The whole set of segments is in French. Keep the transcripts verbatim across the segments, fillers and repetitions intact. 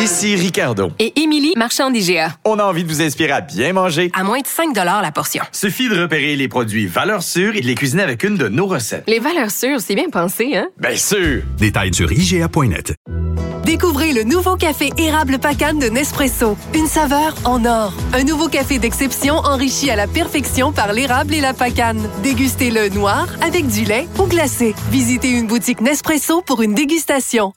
Ici Ricardo. Et Émilie, marchand d'I G A. On a envie de vous inspirer à bien manger. À moins de cinq dollars la portion. Suffit de repérer les produits valeurs sûres et de les cuisiner avec une de nos recettes. Les valeurs sûres, c'est bien pensé, hein? Bien sûr! Détails sur I G A point net. Découvrez le nouveau café érable Pacane de Nespresso. Une saveur en or. Un nouveau café d'exception enrichi à la perfection par l'érable et la pacane. Dégustez-le noir, avec du lait ou glacé. Visitez une boutique Nespresso pour une dégustation.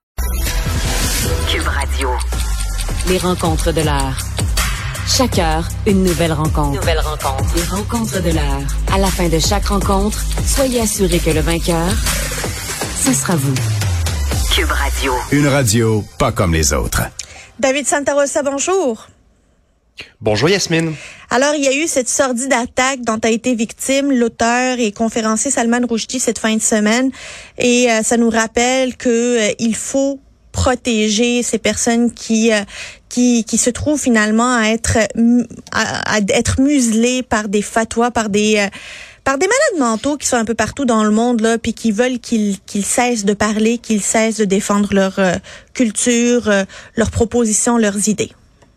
Cube Radio. Les rencontres de l'heure. Chaque heure, une nouvelle rencontre. Nouvelle rencontre. Les rencontres de l'heure. À la fin de chaque rencontre, soyez assurés que le vainqueur, ce sera vous. Cube Radio. Une radio pas comme les autres. David Santarossa, bonjour. Bonjour Yasmine. Alors, il y a eu cette sordide attaque dont a été victime l'auteur et conférencier Salman Rushdie cette fin de semaine. Et euh, ça nous rappelle que euh, il faut protéger ces personnes qui euh, qui qui se trouvent finalement à être à, à être muselées par des fatwas, par des euh, par des malades mentaux qui sont un peu partout dans le monde là, puis qui veulent qu'ils qu'ils cessent de parler, qu'ils cessent de défendre leur euh, culture, euh, leurs propositions, leurs idées.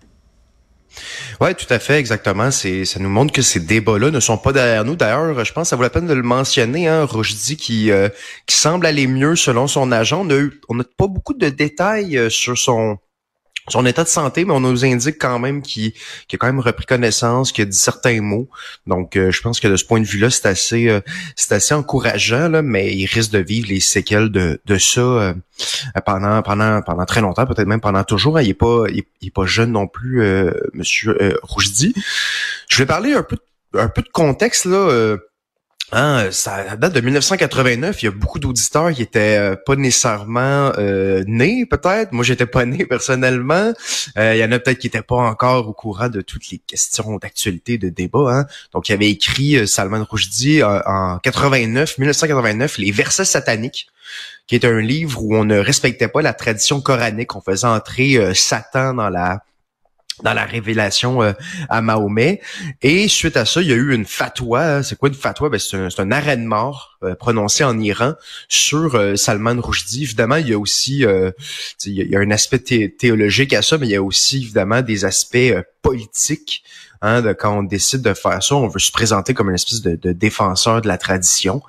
Ouais, tout à fait, exactement. C'est, ça nous montre que ces débats-là ne sont pas derrière nous. D'ailleurs, je pense que ça vaut la peine de le mentionner, hein, Rushdie qui euh, qui semble aller mieux selon son agent. On a eu, on n'a pas beaucoup de détails euh, sur son son état de santé, mais on nous indique quand même qu'il, qu'il a quand même repris connaissance, qu'il a dit certains mots. Donc, euh, je pense que de ce point de vue-là, c'est assez, euh, c'est assez encourageant, là, mais il risque de vivre les séquelles de, de ça euh, pendant, pendant, pendant très longtemps, peut-être même pendant toujours. Hein. Il est pas, il est, il est pas jeune non plus, euh, Monsieur euh, Rushdie. Je vais parler un peu, un peu de contexte là. Euh, Hein, ça date de dix-neuf cent quatre-vingt-neuf. Il y a beaucoup d'auditeurs qui étaient euh, pas nécessairement euh, nés, peut-être. Moi, j'étais pas né personnellement. Euh, il y en a peut-être qui étaient pas encore au courant de toutes les questions d'actualité, de débat. Hein. Donc, il avait écrit euh, Salman Rushdie en, en quatre-vingt-neuf, dix-neuf cent quatre-vingt-neuf, Les Versets sataniques, qui est un livre où on ne respectait pas la tradition coranique. On faisait entrer euh, Satan dans la dans la révélation euh, à Mahomet. Et suite à ça, il y a eu une fatwa. C'est quoi une fatwa? Ben, c'est un, c'est un arrêt de mort euh, prononcé en Iran sur euh, Salman Rushdie. Évidemment, il y a aussi euh, il y a un aspect thé- théologique à ça, mais il y a aussi évidemment des aspects euh, politiques. Hein, de, quand on décide de faire ça, on veut se présenter comme une espèce de, de défenseur de la tradition.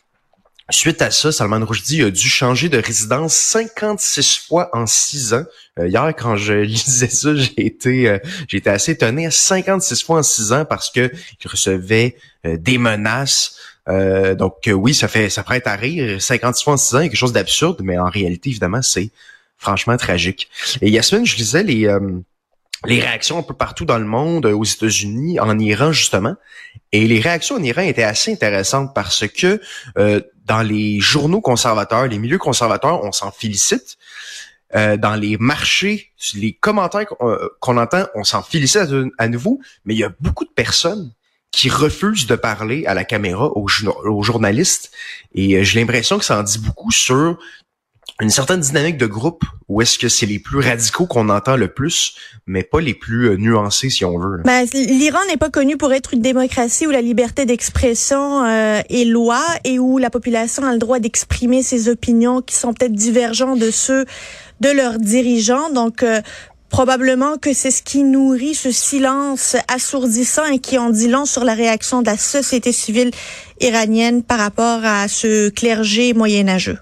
Suite à ça, Salman Rushdie a dû changer de résidence cinquante-six fois en six ans. Euh, hier, quand je lisais ça, j'ai été euh, j'ai été assez étonné. cinquante-six fois en six ans parce que il recevait euh, des menaces. Euh, donc euh, oui, ça fait ça prête à rire. cinquante-six fois en six ans, il y a quelque chose d'absurde, mais en réalité, évidemment, c'est franchement tragique. Et Yasmine, je lisais les euh, les réactions un peu partout dans le monde, aux États-Unis, en Iran justement. Et les réactions en Iran étaient assez intéressantes parce que euh, dans les journaux conservateurs, les milieux conservateurs, on s'en félicite. Euh, dans les marchés, les commentaires qu'on, euh, qu'on entend, on s'en félicite à, à nouveau. Mais il y a beaucoup de personnes qui refusent de parler à la caméra, aux, aux journalistes. Et euh, j'ai l'impression que ça en dit beaucoup sur une certaine dynamique de groupe où est-ce que c'est les plus radicaux qu'on entend le plus, mais pas les plus euh, nuancés, si on veut. Ben, l'Iran n'est pas connu pour être une démocratie où la liberté d'expression euh, est loi et où la population a le droit d'exprimer ses opinions qui sont peut-être divergentes de ceux de leurs dirigeants. Donc, euh, probablement que c'est ce qui nourrit ce silence assourdissant et qui en dit long sur la réaction de la société civile iranienne par rapport à ce clergé moyenâgeux.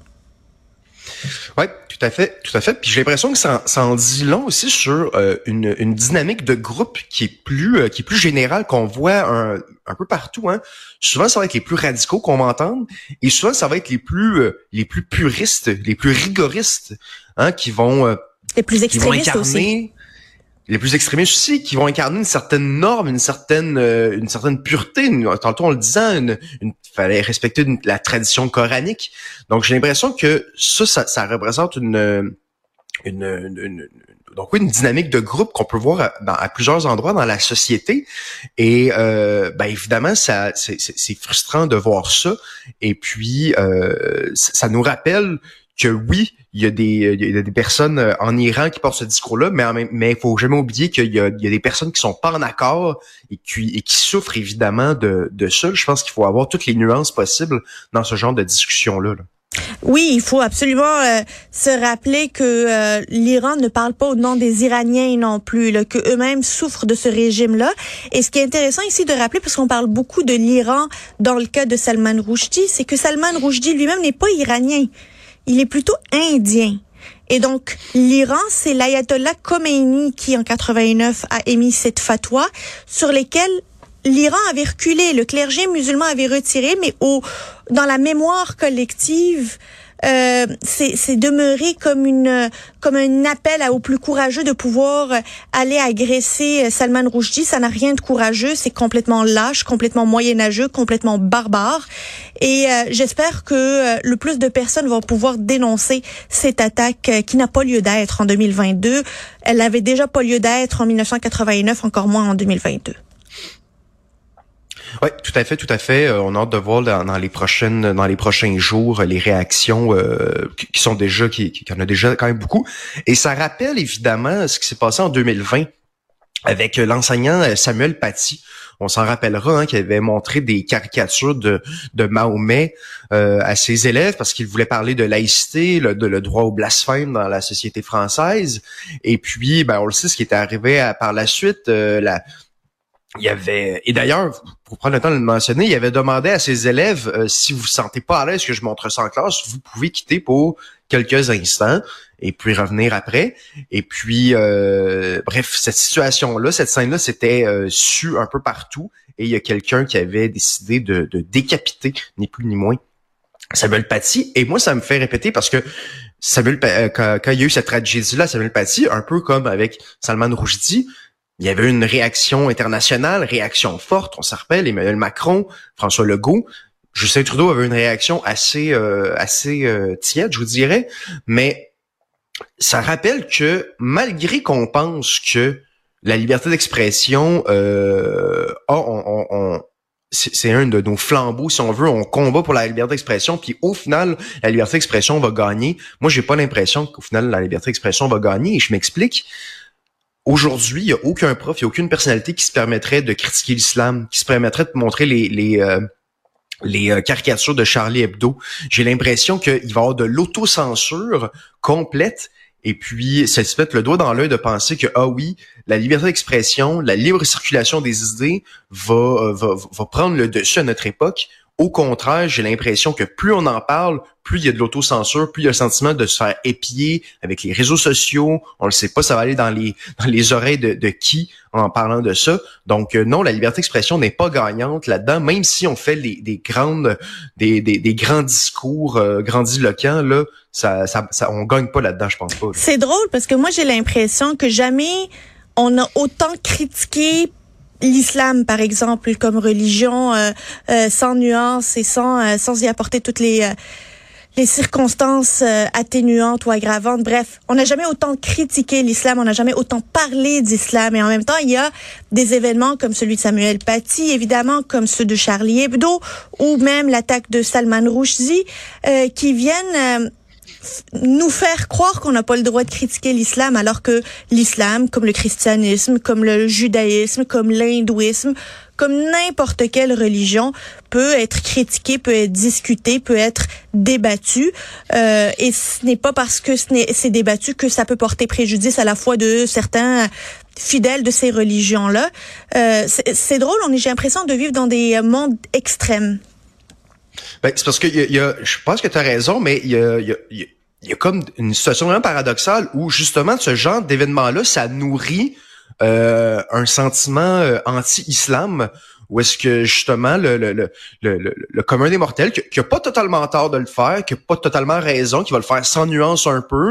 Oui, tout à fait, tout à fait. Puis j'ai l'impression que ça, ça en dit long aussi sur euh, une, une dynamique de groupe qui est plus euh, qui est plus générale, qu'on voit un, un peu partout. Hein. Souvent, ça va être les plus radicaux qu'on va entendre, et souvent, ça va être les plus euh, les plus puristes, les plus rigoristes, hein, qui vont euh, les plus extrémistes qui vont incarner, aussi. Les plus extrémistes aussi, qui vont incarner une certaine norme, une certaine euh, une certaine pureté. Une, tantôt, on le disait, une, une fallait respecter une, la tradition coranique. Donc, j'ai l'impression que ça, ça, ça représente une, une, une, une donc oui, une dynamique de groupe qu'on peut voir à, dans, à plusieurs endroits dans la société. Et euh, ben évidemment, ça, c'est, c'est, c'est frustrant de voir ça. Et puis, euh, ça, ça nous rappelle que oui, il y a des il y a des personnes en Iran qui portent ce discours-là, mais en même, mais il faut jamais oublier qu'il y a il y a des personnes qui sont pas en accord et qui et qui souffrent évidemment de de ça. Je pense qu'il faut avoir toutes les nuances possibles dans ce genre de discussion-là. Là. Oui, il faut absolument euh, se rappeler que euh, l'Iran ne parle pas au nom des Iraniens non plus, là, que eux-mêmes souffrent de ce régime-là. Et ce qui est intéressant ici de rappeler, parce qu'on parle beaucoup de l'Iran dans le cas de Salman Rushdie, c'est que Salman Rushdie lui-même n'est pas iranien, il est plutôt indien. Et donc, l'Iran, c'est l'ayatollah Khomeini qui, en quatre-vingt-neuf, a émis cette fatwa sur lesquelles l'Iran avait reculé, le clergé musulman avait retiré, mais au dans la mémoire collective, euh, c'est, c'est demeuré comme une comme un appel aux plus courageux de pouvoir aller agresser Salman Rushdie. Ça n'a rien de courageux, c'est complètement lâche, complètement moyenâgeux, complètement barbare. Et euh, j'espère que euh, le plus de personnes vont pouvoir dénoncer cette attaque euh, qui n'a pas lieu d'être en deux mille vingt-deux. Elle n'avait déjà pas lieu d'être en dix-neuf cent quatre-vingt-neuf, encore moins en deux mille vingt-deux. Oui, tout à fait, tout à fait. On a hâte de voir dans, dans les prochaines, dans les prochains jours les réactions euh, qui, qui sont déjà, qui, qui en a déjà quand même beaucoup. Et ça rappelle évidemment ce qui s'est passé en deux mille vingt avec l'enseignant Samuel Paty. On s'en rappellera, hein, qui avait montré des caricatures de, de Mahomet euh, à ses élèves parce qu'il voulait parler de laïcité, le, de, le droit au blasphème dans la société française. Et puis, ben, on le sait, ce qui était arrivé à, par la suite, euh, la il y avait, et d'ailleurs, pour prendre le temps de le mentionner, il avait demandé à ses élèves, euh, si vous vous sentez pas à l'aise que je montre ça en classe, vous pouvez quitter pour quelques instants et puis revenir après. Et puis, euh, bref, cette situation-là, cette scène-là, c'était euh, su un peu partout. Et il y a quelqu'un qui avait décidé de, de décapiter, ni plus ni moins, Samuel Paty. Et moi, ça me fait répéter parce que Samuel, euh, quand, quand il y a eu cette tragédie-là, Samuel Paty, un peu comme avec Salman Rushdie, il y avait une réaction internationale, réaction forte, on s'en rappelle, Emmanuel Macron, François Legault, Justin Trudeau avait une réaction assez euh, assez euh, tiède, je vous dirais, mais ça rappelle que malgré qu'on pense que la liberté d'expression, euh, a, on, on, on, c'est, c'est un de nos flambeaux, si on veut, on combat pour la liberté d'expression, puis au final, la liberté d'expression va gagner. Moi, j'ai pas l'impression qu'au final, la liberté d'expression va gagner, et je m'explique. Aujourd'hui, il n'y a aucun prof, il n'y a aucune personnalité qui se permettrait de critiquer l'islam, qui se permettrait de montrer les les euh, les euh, caricatures de Charlie Hebdo. J'ai l'impression qu'il va y avoir de l'autocensure complète et puis ça se met le doigt dans l'œil de penser que, ah oui, la liberté d'expression, la libre circulation des idées va, euh, va, va prendre le dessus à notre époque. Au contraire, j'ai l'impression que plus on en parle, plus il y a de l'autocensure, plus il y a le sentiment de se faire épier avec les réseaux sociaux. On ne sait pas, ça va aller dans les dans les oreilles de, de qui en parlant de ça. Donc euh, non, la liberté d'expression n'est pas gagnante là-dedans, même si on fait les, des grandes des, des, des grands discours euh, grandiloquents, là, ça, ça, ça on gagne pas là-dedans, je pense pas. Là. C'est drôle parce que moi j'ai l'impression que jamais on a autant critiqué l'islam, par exemple, comme religion, euh, euh, sans nuance et sans euh, sans y apporter toutes les euh, les circonstances euh, atténuantes ou aggravantes. Bref, on n'a jamais autant critiqué l'islam, on n'a jamais autant parlé d'islam. Et en même temps, il y a des événements comme celui de Samuel Paty, évidemment, comme ceux de Charlie Hebdo, ou même l'attaque de Salman Rushdie, euh, qui viennent euh, nous faire croire qu'on n'a pas le droit de critiquer l'islam, alors que l'islam, comme le christianisme, comme le judaïsme, comme l'hindouisme, comme n'importe quelle religion, peut être critiqué, peut être discuté, peut être débattu. Euh, et ce n'est pas parce que ce n'est, c'est débattu que ça peut porter préjudice à la foi de certains fidèles de ces religions-là. Euh, c'est, c'est drôle, on est, j'ai l'impression de vivre dans des mondes extrêmes. Ben, c'est parce que y a, y a, je pense que tu as raison, mais il y a, y, a, y a comme une situation vraiment paradoxale où justement ce genre d'événement-là, ça nourrit euh, un sentiment euh, anti-islam, où est-ce que justement le, le, le, le, le commun des mortels, qui, qui a pas totalement tort de le faire, qui a pas totalement raison, qui va le faire sans nuance un peu,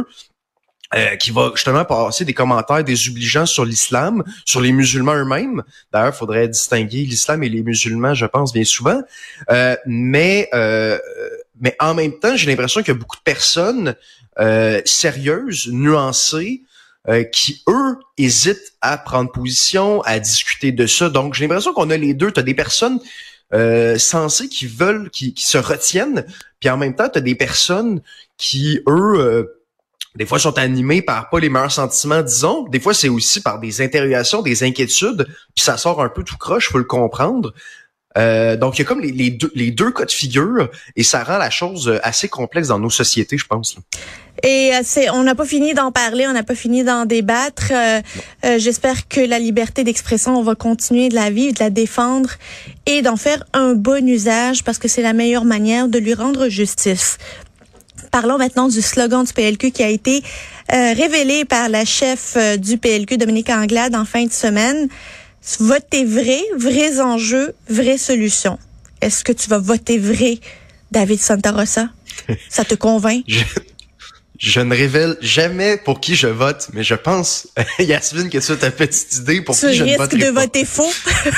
Euh, qui va justement passer des commentaires désobligeants sur l'islam, sur les musulmans eux-mêmes. D'ailleurs, il faudrait distinguer l'islam et les musulmans, je pense, bien souvent. Euh, mais euh, mais en même temps, j'ai l'impression qu'il y a beaucoup de personnes euh, sérieuses, nuancées, euh, qui, eux, hésitent à prendre position, à discuter de ça. Donc, j'ai l'impression qu'on a les deux. Tu as des personnes euh, sensées qui veulent, qui, qui se retiennent, puis en même temps, tu as des personnes qui, eux... Euh, des fois, sont animés par pas les meilleurs sentiments, disons. Des fois, c'est aussi par des interrogations, des inquiétudes, puis ça sort un peu tout croche, faut le comprendre. Euh, donc, il y a comme les, les, deux, les deux cas de figure et ça rend la chose assez complexe dans nos sociétés, je pense. Là. Et euh, c'est, on n'a pas fini d'en parler, on n'a pas fini d'en débattre. Euh, euh, j'espère que la liberté d'expression, on va continuer de la vivre, de la défendre et d'en faire un bon usage parce que c'est la meilleure manière de lui rendre justice. Parlons maintenant du slogan du P L Q qui a été euh, révélé par la chef euh, du P L Q, Dominique Anglade, en fin de semaine. Voter vrai, vrais enjeux, vraies solutions. Est-ce que tu vas voter vrai, David Santarossa? Ça te convainc? je, je ne révèle jamais pour qui je vote, mais je pense, Yasmine, que tu as ta petite idée pour tu qui je ne voterai pas. Tu risques de voter faux?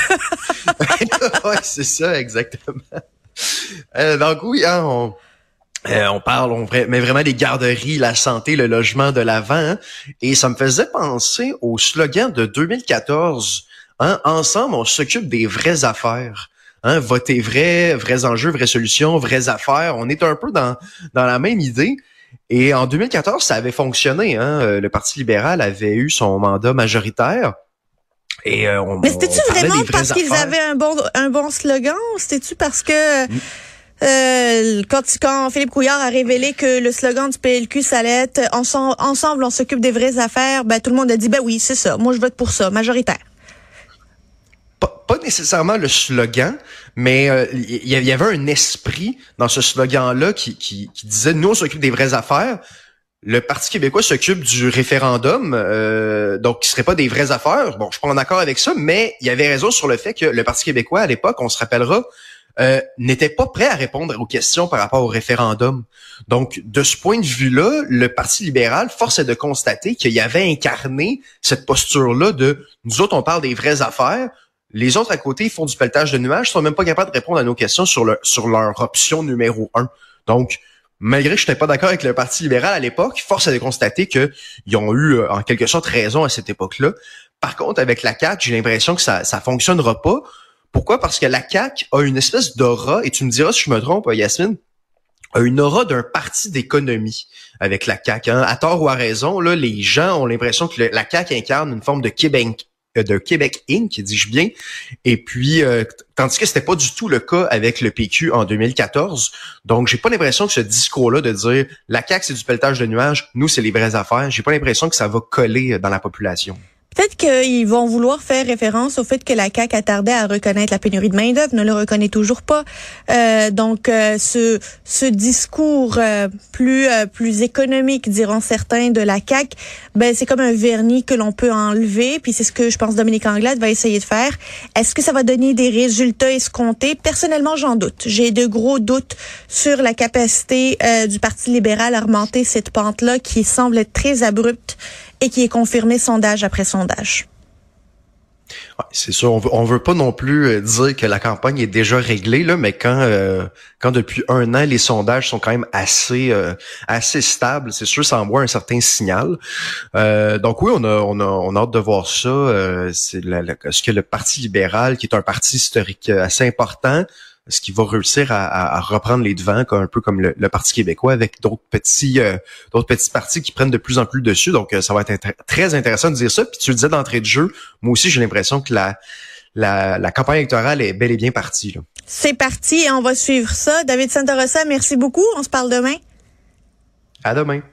Oui, c'est ça, exactement. Euh, donc oui, hein, on... Euh, on parle, on met vraiment les garderies, la santé, le logement de l'avant, hein, et ça me faisait penser au slogan de deux mille quatorze. Hein, ensemble, on s'occupe des vraies affaires. Hein, voter vrai, vrais enjeux, vraies solutions, vraies affaires. On est un peu dans dans la même idée. Et en deux mille quatorze, ça avait fonctionné. Hein, le Parti libéral avait eu son mandat majoritaire. Et euh, on, Mais c'était-tu on vraiment parce affaires. qu'ils avaient un bon un bon slogan? C'était-tu parce que mm. Euh, quand, quand Philippe Couillard a révélé que le slogan du P L Q, ça allait être « Ensemble, on s'occupe des vraies affaires », ben tout le monde a dit « Ben oui, c'est ça, moi je vote pour ça, majoritaire ». Pas, pas nécessairement le slogan, mais il euh, y, y avait un esprit dans ce slogan-là qui, qui, qui disait « Nous, on s'occupe des vraies affaires ». Le Parti québécois s'occupe du référendum, euh, donc qui serait pas des vraies affaires. Bon, je suis pas en accord avec ça, mais il y avait raison sur le fait que le Parti québécois, à l'époque, on se rappellera, Euh, n'était pas prêt à répondre aux questions par rapport au référendum. Donc, de ce point de vue-là, le Parti libéral, force est de constater qu'il y avait incarné cette posture-là de « nous autres, on parle des vraies affaires, les autres à côté, ils font du pelletage de nuages, ils sont même pas capables de répondre à nos questions sur, le, sur leur option numéro un. » Donc, malgré que je n'étais pas d'accord avec le Parti libéral à l'époque, force est de constater qu'ils ont eu, en quelque sorte, raison à cette époque-là. Par contre, avec la C A Q, j'ai l'impression que ça ça fonctionnera pas. Pourquoi? Parce que la C A Q a une espèce d'aura, et tu me diras si je me trompe, Yasmine, a une aura d'un parti d'économie avec la C A Q. Hein. À tort ou à raison, là, les gens ont l'impression que le, la C A Q incarne une forme de Québec, euh, de Québec Incorporé, dis-je bien. Et puis, euh, tandis que c'était pas du tout le cas avec le P Q en deux mille quatorze. Donc, j'ai pas l'impression que ce discours-là de dire la C A Q c'est du pelletage de nuages, nous c'est les vraies affaires, j'ai pas l'impression que ça va coller dans la population. Peut-être qu'ils vont vouloir faire référence au fait que la C A Q a tardé à reconnaître la pénurie de main-d'œuvre, ne le reconnaît toujours pas. Euh, donc, euh, ce ce discours euh, plus euh, plus économique, diront certains, de la C A Q, ben c'est comme un vernis que l'on peut enlever. Puis c'est ce que je pense Dominique Anglade va essayer de faire. Est-ce que ça va donner des résultats escomptés? Personnellement, j'en doute. J'ai de gros doutes sur la capacité euh, du Parti libéral à remonter cette pente-là qui semble être très abrupte et qui est confirmé sondage après sondage. Ouais, c'est sûr, on veut, on veut pas non plus dire que la campagne est déjà réglée là, mais quand euh, quand depuis un an les sondages sont quand même assez euh, assez stables, c'est sûr, ça envoie un certain signal. Euh, donc oui, on a on a on a hâte de voir ça. Euh, c'est la, la, ce que le Parti libéral, qui est un parti historique assez important, est-ce qu'il va réussir à, à, à reprendre les devants, un peu comme le, le Parti québécois, avec d'autres petits euh, d'autres petits partis qui prennent de plus en plus dessus. Donc, euh, ça va être intér- très intéressant de dire ça. Puis tu le disais d'entrée de jeu, moi aussi, j'ai l'impression que la, la, la campagne électorale est bel et bien partie. Là. C'est parti et on va suivre ça. David Santarossa, merci beaucoup. On se parle demain. À demain.